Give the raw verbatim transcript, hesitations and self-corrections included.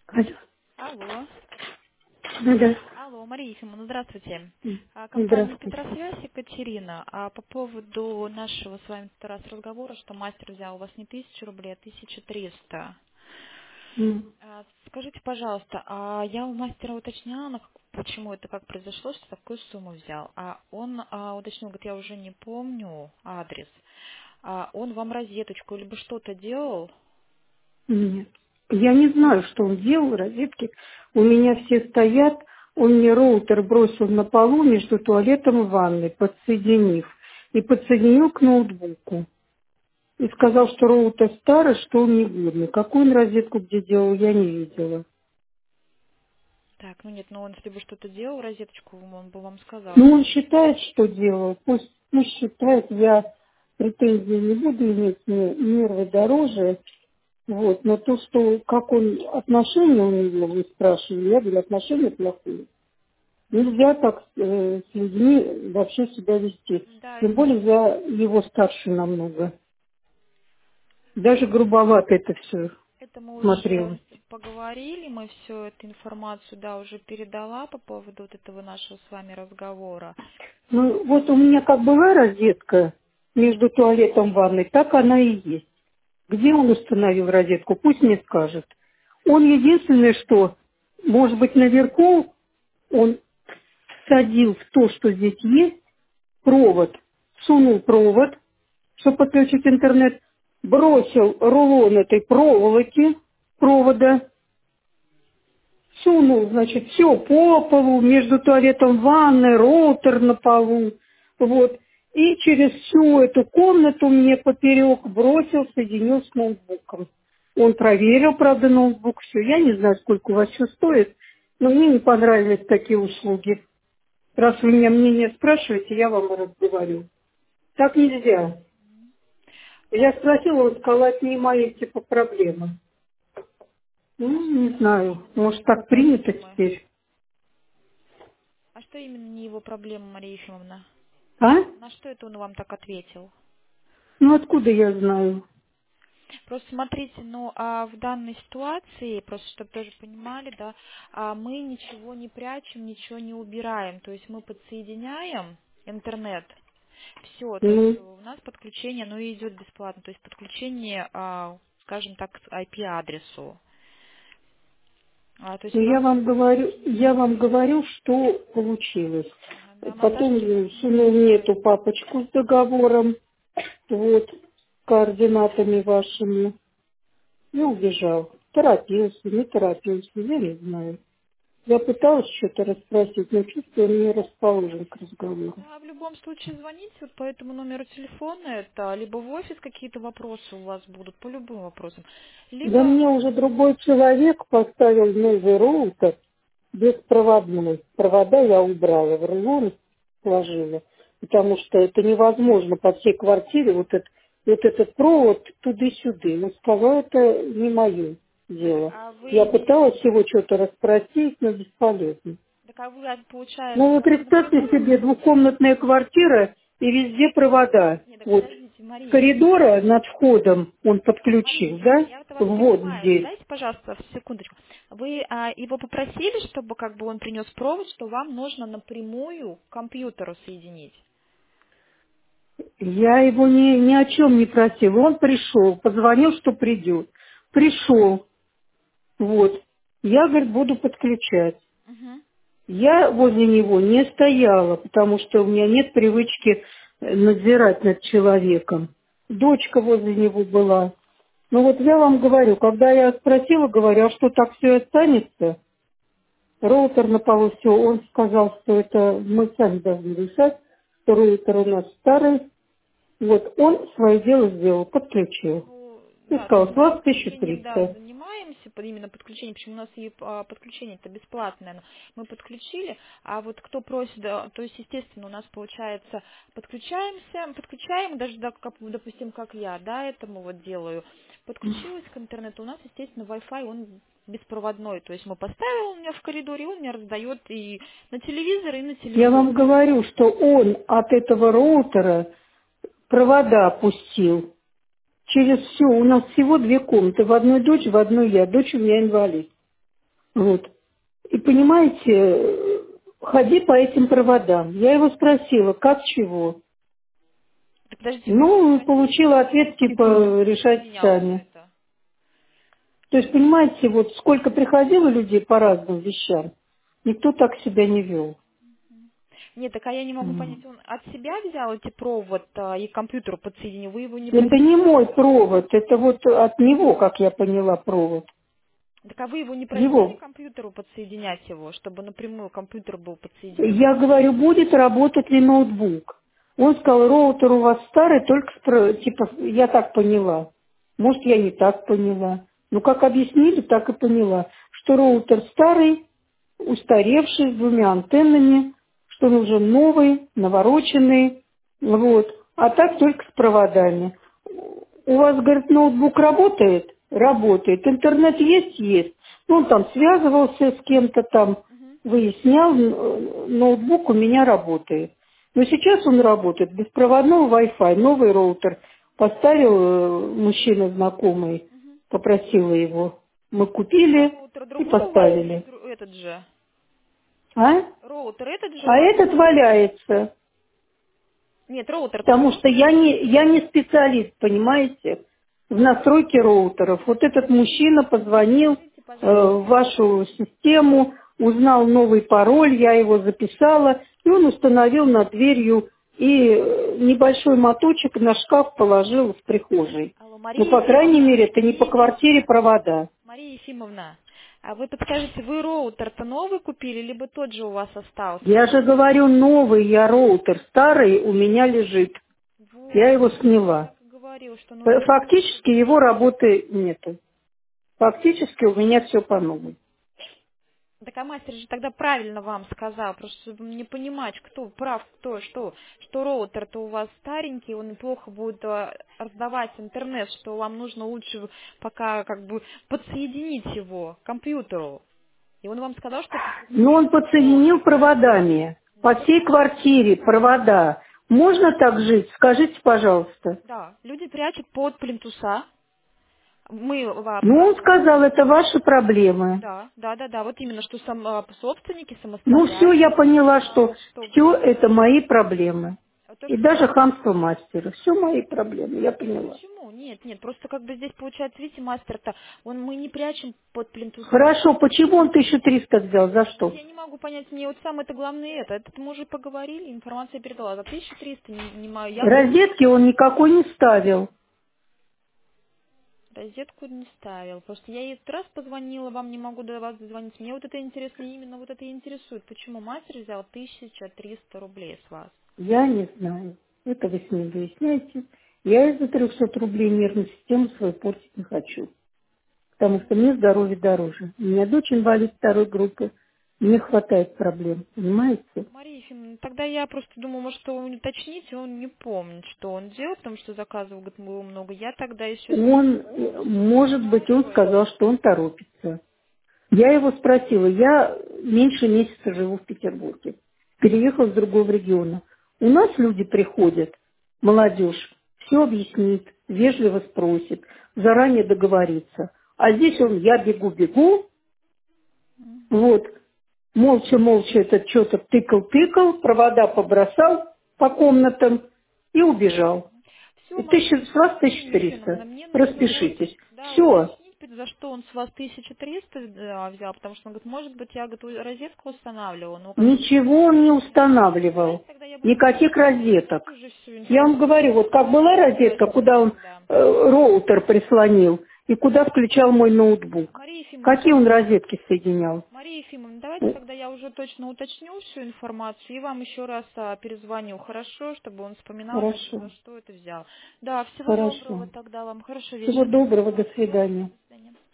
Алло. Алло. Ну да. Алло, Мария Ефимовна, здравствуйте. М, А, Компания Здравствуйте. Петросвязь, Екатерина. А по поводу нашего с вами в тот раз разговора, что мастер взял у вас не тысячу рублей, а тысячу триста. М. А, Скажите, пожалуйста, а я у мастера уточняла, на как- почему это как произошло, что такую сумму взял. А он а, уточнил, говорит, я уже не помню адрес. А он вам розеточку либо что-то делал? Нет. Я не знаю, что он делал, розетки. У меня все стоят. Он мне роутер бросил на полу между туалетом и ванной, подсоединив. И подсоединил к ноутбуку. И сказал, что роутер старый, что он не годный. Какую он розетку где делал, я не видела. Так, ну нет, ну он если бы что-то делал, розеточку, он бы вам сказал. Ну, он считает, что делал. Пусть, пусть считает, я претензий не буду иметь, мне нервы дороже. Вот, но то, что как он отношения у него, вы спрашивали, я говорю, отношения плохие. Нельзя так э, с людьми вообще себя вести. Да, Тем это более я его старше намного. Даже грубовато это все Это мы уже смотрелось. поговорили, мы всю эту информацию, да, уже передала по поводу вот этого нашего с вами разговора. Ну, вот у меня как была розетка между туалетом и ванной, так она и есть. Где он установил розетку, пусть мне скажет. Он единственное, что, может быть, наверху он всадил в то, что здесь есть, провод, сунул провод, чтобы подключить интернет, бросил рулон этой проволоки, провода, сунул, значит, все по полу, между туалетом и ванной, роутер на полу, вот, и через всю эту комнату мне поперек бросил, соединил с ноутбуком. Он проверил, правда, ноутбук, все. Я не знаю, сколько у вас все стоит, но мне не понравились такие услуги. Раз вы меня мнение спрашиваете, я вам и разговариваю. Так нельзя. Я Так, спросила, он сказал, это не мои типа проблемы. Ну, не а что знаю, именно не может его так принято проблемы? теперь. А что именно не его проблема, Мария Ефимовна? А? На что это он вам так ответил? Ну, откуда я знаю? Просто смотрите, ну, а в данной ситуации, просто чтобы тоже понимали, да, а мы ничего не прячем, ничего не убираем. То есть мы подсоединяем интернет. Все, то есть Ну, у нас подключение, оно и идет бесплатно. То есть подключение, а, скажем так, к ай пи-адресу. А, то есть ну, у нас я вам говорю, я вам говорю, что получилось. ага, да, Потом монтажки я не сунул мне принимают. эту папочку с договором, вот, с координатами вашими, и убежал. Торопился, не торопился, я не знаю. Я пыталась что-то расспросить, но чувствую, он не расположен к разговору. Да, в любом случае звоните вот по этому номеру телефона, это либо в офис какие-то вопросы у вас будут, по любым вопросам, Да либо мне уже другой человек поставил новый роутер беспроводной. Провода я убрала, в рулон сложила, потому что это невозможно по всей квартире вот, этот вот этот провод туды-сюды. Он сказал, это не мое так, дело. а вы Я имеете, пыталась его что-то расспросить, но бесполезно. так а вы, а, Ну вы получается, на представьте какую, себе двухкомнатная квартира и везде провода. нет, так Вот подождите, с Мария, коридора над входом он Мария подключил, Ефимовна, да? я вот вас Вот понимаю. здесь. Дайте, пожалуйста, секундочку. Вы а, его попросили, чтобы как бы он принес провод, что вам нужно напрямую к компьютеру соединить? Я его ни, ни о чем не просила. Он пришел, позвонил, что придет. Пришел, вот. Я, говорит, буду подключать. Угу. Я возле него не стояла, потому что у меня нет привычки э, надзирать над человеком. Дочка возле него была. Ну вот я вам говорю, когда я спросила, говорю, а что так все останется? Роутер на полу все, он сказал, что это мы сами должны решать, что роутер у нас старый. Вот он свое дело сделал, подключил. Ну, И да, то есть сказал, с мы вас подключением, да, тысяча триста. занимаемся, под- именно подключением, почему у нас и а, подключение это бесплатное, но мы подключили, а вот кто просит, да, то есть, естественно, у нас получается, подключаемся, подключаем, даже, да, как, допустим, как я, да, этому вот делаю, подключилась к интернету, у нас, естественно, Wi-Fi, он беспроводной, то есть мы поставили у меня в коридоре, он мне раздает и на телевизор, и на Я телефон. вам говорю, что он от этого роутера провода пустил. Через все. У нас всего две комнаты. В одной дочь, в одной я. Дочь у меня инвалид. Вот. И понимаете, ходи по этим проводам. Я его спросила, как чего. Так подождите, вы Ну, ходили, получила ответ, типа, решать менялось сами. это. То есть, понимаете, вот сколько приходило людей по разным вещам, никто так себя не вел. Нет, так а я не могу понять, он от себя взял эти провод а, и к компьютеру подсоединил, вы его не Это просили? не мой провод, это вот от него, как я поняла, провод. Так а вы его не просили к Его. компьютеру подсоединять его, чтобы напрямую компьютер был подсоединен? Я говорю, будет работать ли ноутбук. Он сказал, роутер у вас старый, только, спро- типа, я так поняла. Может, я не так поняла. Ну, как объяснили, так и поняла. Что роутер старый, устаревший, с двумя антеннами, что нужен новый, навороченный, вот. А так только с проводами. У вас, говорит, ноутбук работает? Работает. Интернет есть? Есть. Ну, он там связывался с кем-то там, Мгм. выяснял, н- ноутбук у меня работает. Но сейчас он работает. Беспроводного Wi-Fi, новый роутер. Поставил э, мужчина знакомый, попросила его. Мы А купили роутер и другой у вас или поставили. дру- этот же? А? Роутер этот же у А вас? этот валяется. Нет, роутер-то Потому что новый? я не, я не специалист, понимаете, в настройке роутеров. Вот этот мужчина позвонил Скажите, э, пожалуйста. в вашу систему, узнал новый пароль, я его записала, и он установил над дверью и э, небольшой моточек на шкаф положил в прихожей. Алло, Ну, Мария по крайней Ефимовна, мере, это не по Мария Ефимовна, квартире провода. Мария Ефимовна, а вы подскажите, вы роутер-то новый купили, либо тот же у вас остался? Я же говорю, новый я роутер, старый у меня лежит. Я Вот, его он сняла. так и говорил, что Э, нужно новый Фактически купить. его работы нету. Фактически у меня все по новой. Так а мастер же тогда правильно вам сказал, просто чтобы мне понимать, кто прав, кто что, что роутер-то у вас старенький, он плохо будет э, раздавать интернет, что вам нужно лучше пока как бы подсоединить его к компьютеру. И он вам сказал, что Но он подсоедините подсоединил провод. проводами по всей квартире, провода. Можно так жить? Скажите, пожалуйста. Да, люди прячут под плинтуса. Мы а, Ну, он правильно сказал, это говорим. ваши проблемы. Да, да, да, да. Вот именно, что сам, а, собственники Ну, все, я самостоятельно, поняла, а, что что все это мои проблемы. а И только даже хамство мастера. Все мои проблемы, я нет, поняла. почему? Нет, нет, просто как бы здесь получается, видите, мастер-то, он мы не прячем под плинтусом. Хорошо, почему он тысячу триста взял? За Вот что? я не могу понять, мне вот самое это главное это. Это мы уже поговорили, информация передала. За тысячу триста не, не могу. Я бы Розетки он никакой не ставил. розетку не ставил. Просто я ей этот раз позвонила, вам не могу до вас дозвониться. Мне вот это интересно, именно вот это и интересует. Почему мастер взял тысячу триста рублей с вас? Я не знаю. Это вы с ним выясняете. Я из-за трехсот рублей нервную систему свою портить не хочу. Потому что мне здоровье дороже. У меня дочь инвалид второй группы. Мне хватает проблем, понимаете? Мария Ефимовна, тогда я просто думаю, может, что вы уточните, он не помнит, что он делал, потому что заказов, говорит, было много. Я тогда еще с ним Он, э, может быть, он созваниваюсь. сказал, что он торопится. Я его спросила, я меньше месяца живу в Петербурге. Переехал с другого региона. У нас люди приходят, молодежь, все объяснит, вежливо спросит, заранее договорится. А здесь он, я бегу-бегу, вот, молча-молча этот что-то тыкал-тыкал, провода побросал по комнатам и убежал. Все, И тысяча, с вас Мария тысяча Ефимовна, триста. мне нужно будет, Распишитесь. да, Все. уточнить, за что он с вас тысячу триста да, взял, потому что он говорит, может быть, я говорит, розетку устанавливала, но как бы Ничего он не давайте устанавливал. тогда я буду Никаких розеток. уже всю Я вам информацию говорю, вот как была розетка, уточнить куда он тогда. э, роутер прислонил, и куда включал мой ноутбук. Мария Ефимовна, Какие он розетки соединял? Мария Ефимовна, давайте Э, тогда я уже точно уточню всю информацию и вам еще раз а, перезвоню, хорошо, чтобы он вспоминал, за, Хорошо, за что это взял. Да, всего доброго хорошо. тогда вам, хорошо Всего вечер. доброго, до свидания. До свидания.